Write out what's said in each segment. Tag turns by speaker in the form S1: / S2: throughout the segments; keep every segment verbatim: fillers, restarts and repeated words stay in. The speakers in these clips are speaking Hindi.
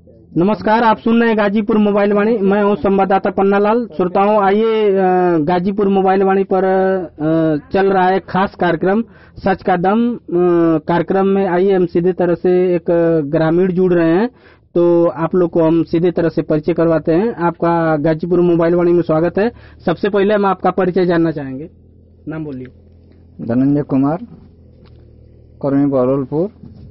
S1: नमस्कार, आप सुन रहे हैं गाजीपुर मोबाइल वाणी। मैं हूं संवाददाता पन्नालाल। श्रोताओं, आइए गाजीपुर मोबाइल वाणी पर चल रहा है खास कार्यक्रम सच का दम। कार्यक्रम में आइए हम सीधे तरह से एक ग्रामीण जुड़ रहे हैं, तो आप लोग को हम सीधे तरह से परिचय करवाते हैं। आपका गाजीपुर मोबाइल वाणी में स्वागत है। सबसे पहले हम आपका परिचय जानना चाहेंगे। नाम बोलिए।
S2: धनंजय कुमार, कर्मी बहरौलपुर।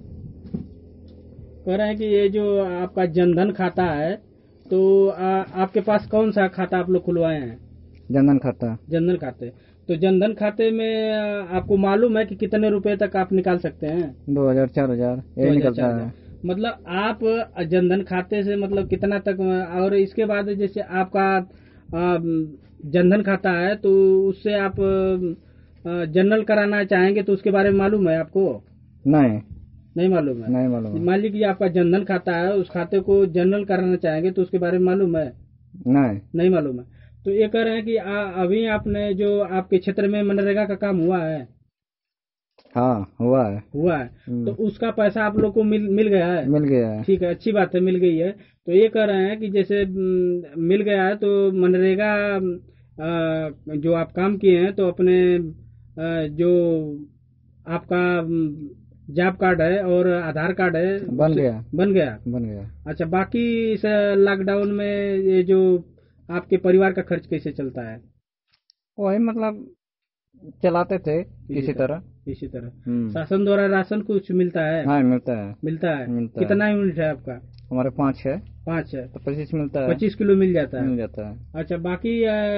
S1: कह रहे हैं कि ये जो आपका जनधन खाता है, तो आ, आपके पास कौन सा खाता आप लोग खुलवाए हैं?
S2: जनधन खाता।
S1: जनधन खाते। तो जनधन खाते में आपको मालूम है कि कितने रुपए तक आप निकाल सकते हैं?
S2: दो हजार चार हजार यही निकलता है।
S1: मतलब आप जनधन खाते से मतलब कितना तक? और इसके बाद जैसे आपका जनधन खाता है तो उससे आप जनरल कराना चाहेंगे तो उसके बारे में मालूम है आपको?
S2: नहीं
S1: नहीं मालूम है।
S2: नहीं मालूम।
S1: मान लीजिए आपका जनधन खाता है, उस खाते को जनरल कराना चाहेंगे तो उसके बारे में मालूम है?
S2: नहीं
S1: नहीं मालूम है। तो ये कह रहे हैं कि आ, अभी आपने जो आपके क्षेत्र में मनरेगा का काम हुआ है?
S2: हाँ हुआ है।
S1: हुआ है। तो उसका पैसा आप लोग को मिल मिल गया है?
S2: मिल गया है।
S1: ठीक है, अच्छी बात है, मिल गई है। तो ये कह रहे हैं कि जैसे मिल गया है तो मनरेगा जो आप काम किए हैं तो अपने जो आपका जॉब कार्ड है और आधार कार्ड है
S2: बन गया
S1: बन गया
S2: बन गया।
S1: अच्छा, बाकी इस लॉकडाउन में ये जो आपके परिवार का खर्च कैसे चलता है?
S2: वही मतलब चलाते थे किसी तरह
S1: इसी तरह। शासन द्वारा राशन कुछ मिलता है?
S2: हाँ मिलता है।
S1: मिलता है,
S2: मिलता
S1: कितना यूनिट है आपका?
S2: हमारे पाँच है।
S1: पाँच है
S2: तो पच्चीस मिलता है।
S1: पच्चीस किलो मिल जाता है?
S2: मिल जाता है।
S1: अच्छा, बाकी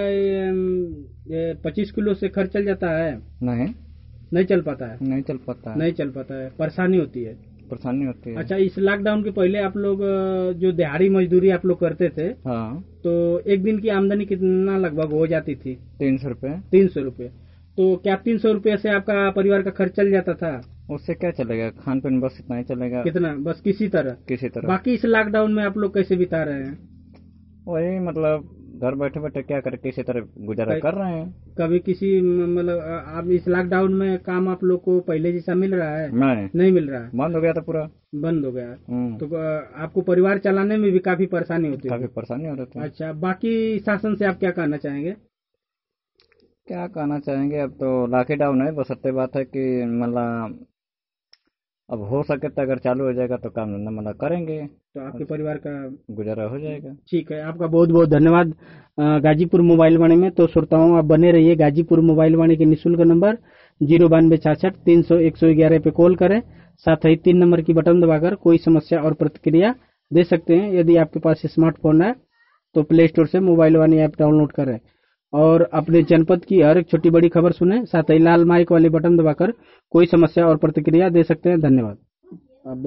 S1: पच्चीस किलो से खर्च चल जाता है?
S2: नहीं
S1: नहीं चल पाता है।
S2: नहीं चल पाता है।
S1: नहीं चल पाता है, परेशानी होती है।
S2: परेशानी होती है।
S1: अच्छा, इस लॉकडाउन के पहले आप लोग जो दिहाड़ी मजदूरी आप लोग करते थे,
S2: हाँ,
S1: तो एक दिन की आमदनी कितना लगभग हो जाती थी?
S2: तीन सौ रूपये।
S1: तीन सौ रूपये। तो क्या तीन सौ रूपये से आपका परिवार का खर्च चल जाता था?
S2: उससे क्या चलेगा, खान पीन बस इतना ही चलेगा।
S1: कितना? बस किसी तरह
S2: किसी तरह।
S1: बाकी इस लॉकडाउन में आप लोग कैसे बिता रहे हैं?
S2: वही मतलब घर बैठे बैठे क्या करे, किसी तरह गुजारा कर रहे हैं।
S1: कभी किसी मतलब आप इस लॉकडाउन में काम आप लोग को पहले जैसा मिल रहा है?
S2: नहीं
S1: नहीं मिल रहा है,
S2: बंद हो गया था पूरा।
S1: बंद हो गया। तो आपको परिवार चलाने में भी काफी परेशानी होती है?
S2: काफी परेशानी हो रही है।
S1: अच्छा, बाकी शासन से आप क्या कहना चाहेंगे?
S2: क्या कहना चाहेंगे, अब तो लॉकडाउन है, बस सत्य बात है कि मतलब अब हो सके तो अगर चालू हो जाएगा तो काम धंधा मतलब करेंगे
S1: तो आपके परिवार का
S2: गुजारा हो जाएगा।
S1: ठीक है, आपका बहुत बहुत धन्यवाद गाजीपुर मोबाइल वाणी में। तो श्रोताओं, आप बने रहिए। गाजीपुर मोबाइल वाणी के निःशुल्क नंबर जीरो बानवे छाछठ तीन सौ एक सौ ग्यारह पे कॉल करें। साथ ही तीन नंबर की बटन दबाकर कोई समस्या और प्रतिक्रिया दे सकते हैं। यदि आपके पास स्मार्टफोन है तो प्ले स्टोर से मोबाइल वाणी ऐप डाउनलोड करें और अपने जनपद की हर एक छोटी बड़ी खबर सुने। साथ ही लाल माइक वाले बटन दबाकर कोई समस्या और प्रतिक्रिया दे सकते हैं। धन्यवाद।